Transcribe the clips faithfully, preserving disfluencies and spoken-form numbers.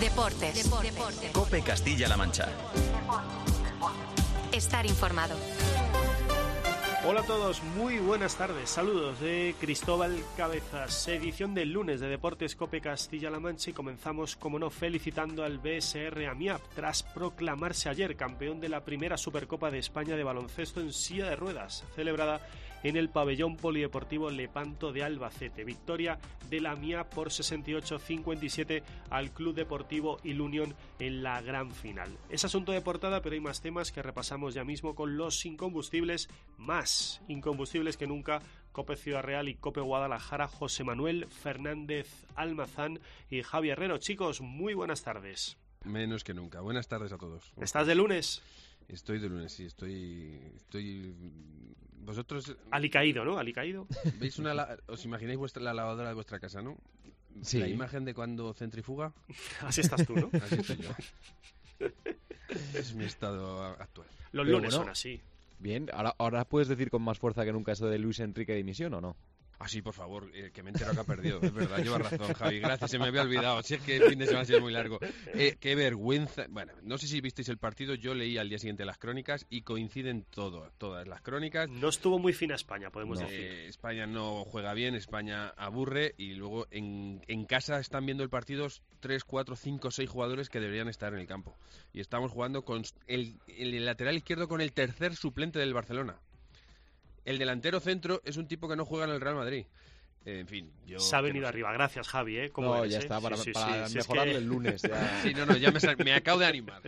Deportes. Deportes. COPE Castilla-La Mancha. Estar informado. Hola a todos, muy buenas tardes. Saludos de Cristóbal Cabezas. Edición del lunes de Deportes COPE Castilla-La Mancha y comenzamos, como no, felicitando al B S R Amiab tras proclamarse ayer campeón de la primera Supercopa de España de baloncesto en silla de ruedas, celebrada en el pabellón polideportivo Lepanto de Albacete. Victoria de la Amiab por sesenta y ocho a cincuenta y siete al Club Deportivo Ilunion en la gran final. Es asunto de portada, pero hay más temas que repasamos ya mismo con los incombustibles, más incombustibles que nunca. COPE Ciudad Real y COPE Guadalajara, José Manuel Fernández Almazán y Javi Herrero. Chicos, muy buenas tardes. Menos que nunca. Buenas tardes a todos. ¿Estás de lunes? Estoy de lunes, sí, estoy... estoy... Vosotros... Alicaído, ¿no? Alicaído. ¿Veis una... La... ¿Os imagináis vuestra... la lavadora de vuestra casa, no? Sí. La imagen de cuando centrifuga. Así estás tú, ¿no? Así estoy yo. Es mi estado actual. Los Pero lunes bueno, son así. Bien, ahora, ahora puedes decir con más fuerza que nunca eso de Luis Enrique dimisión, ¿o no? Ah, sí, por favor, eh, que me he enterado que ha perdido. Es verdad, lleva razón, Javi. Gracias, se me había olvidado. Si es que el fin de semana ha sido muy largo. Eh, qué vergüenza. Bueno, no sé si visteis el partido. Yo leí al día siguiente las crónicas y coinciden todo, todas las crónicas. No estuvo muy fina España, podemos No. decir. Eh, España no juega bien, España aburre y luego en, en casa están viendo el partido tres, cuatro, cinco, seis jugadores que deberían estar en el campo. Y estamos jugando con el, el lateral izquierdo con el tercer suplente del Barcelona. El delantero centro es un tipo que no juega en el Real Madrid. Eh, en fin, yo... Se ha que venido no sé. arriba. Gracias, Javi, ¿eh? ¿Cómo No, eres, ya eh? está, para, Sí, sí, para sí, sí, mejorarle es que... el lunes. Ya. Sí, no, no, ya me, sal- me acabo de animar.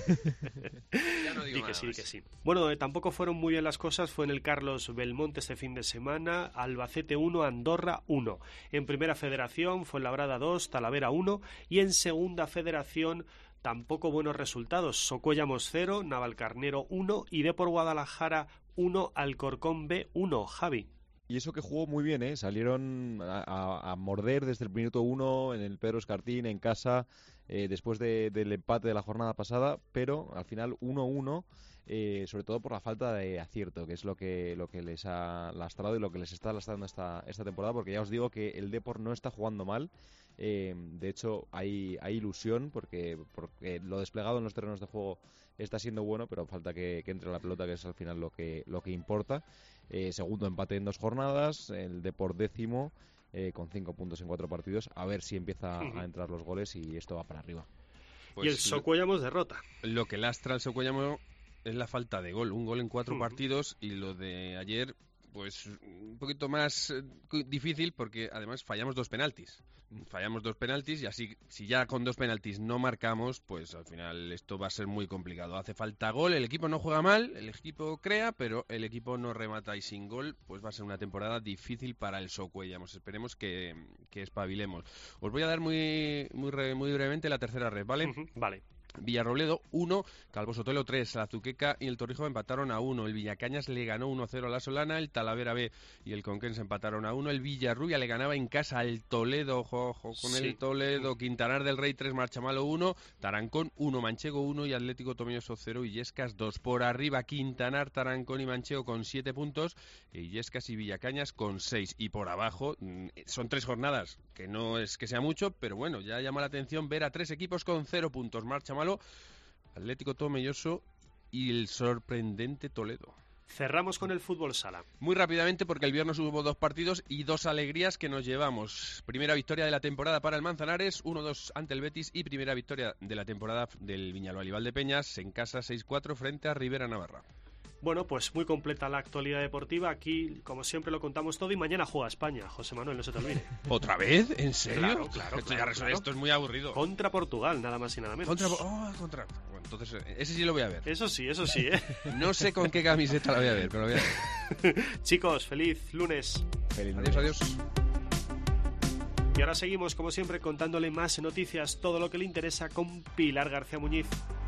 Ya no digo Di nada que sí, di más. que sí. Bueno, donde tampoco fueron muy bien las cosas fue en el Carlos Belmonte este fin de semana. Albacete uno, Andorra uno. En Primera Federación, Fuenlabrada dos, Talavera uno. Y en Segunda Federación, tampoco buenos resultados. Socuéllamos cero, Navalcarnero uno y Depor Guadalajara uno, Alcorcón B uno. Javi. Y eso que jugó muy bien, ¿eh? Salieron a, a, a morder desde el minuto uno en el Pedro Escartín, en casa, eh, después de, del empate de la jornada pasada, pero al final uno uno, eh, sobre todo por la falta de acierto, que es lo que lo que les ha lastrado y lo que les está lastrando esta, esta temporada, porque ya os digo que el Depor no está jugando mal. Eh, de hecho, hay, hay ilusión porque, porque lo desplegado en los terrenos de juego está siendo bueno, pero falta que, que entre la pelota, que es al final lo que, lo que importa. Eh, segundo empate en dos jornadas, el Depor décimo, eh, con cinco puntos en cuatro partidos. A ver si empieza a entrar los goles y esto va para arriba. Pues y el Socuéllamos derrota. Lo que lastra al Socuéllamo es la falta de gol. Un gol en cuatro Uh-huh. partidos y lo de ayer, pues un poquito más eh, difícil porque además fallamos dos penaltis. Fallamos dos penaltis y así, si ya con dos penaltis no marcamos, pues al final esto va a ser muy complicado. Hace falta gol, el equipo no juega mal, el equipo crea, pero el equipo no remata y sin gol, pues va a ser una temporada difícil para el Socuéllamos. Esperemos que, que espabilemos. Os voy a dar muy, muy, re- muy brevemente la tercera red, ¿vale? Uh-huh. Vale. Villarrobledo uno, Calvo Sotelo tres, la Azuqueca y el Torrijos empataron a uno, el Villacañas le ganó uno cero a la Solana, el Talavera B y el Conquense empataron a uno, el Villarrubia le ganaba en casa al Toledo, ojo, ojo con Sí. el Toledo, Quintanar del Rey tres, Marchamalo uno, Tarancón uno, Manchego uno y Atlético Tomelloso cero, Illescas dos. Por arriba Quintanar, Tarancón y Manchego con siete puntos, e Illescas y Villacañas con seis. Y por abajo mm, son tres jornadas, que no es que sea mucho, pero bueno, ya llama la atención ver a tres equipos con cero puntos, Marchamalo, Atlético Tomelloso y el sorprendente Toledo. Cerramos con el fútbol sala. Muy rápidamente porque el viernes hubo dos partidos y dos alegrías que nos llevamos. Primera victoria de la temporada para el Manzanares, uno dos ante el Betis, y primera victoria de la temporada del Viñalbal y Valdepeñas en casa seis cuatro frente a Rivera Navarra. Bueno, pues muy completa la actualidad deportiva. Aquí, como siempre, lo contamos todo y mañana juega España. José Manuel, no se te olvide. ¿Otra vez? ¿En serio? Claro, claro, Esto, ya claro, resuelve, claro. esto es muy aburrido. Contra Portugal, nada más y nada menos. Contra... Oh, contra... Bueno, entonces eh, ese sí lo voy a ver. Eso sí, eso sí, ¿eh? No sé con qué camiseta la voy a ver, pero lo voy a ver. Chicos, feliz lunes. Feliz Adiós, lunes. adiós. Y ahora seguimos, como siempre, contándole más noticias, todo lo que le interesa con Pilar García Muñiz.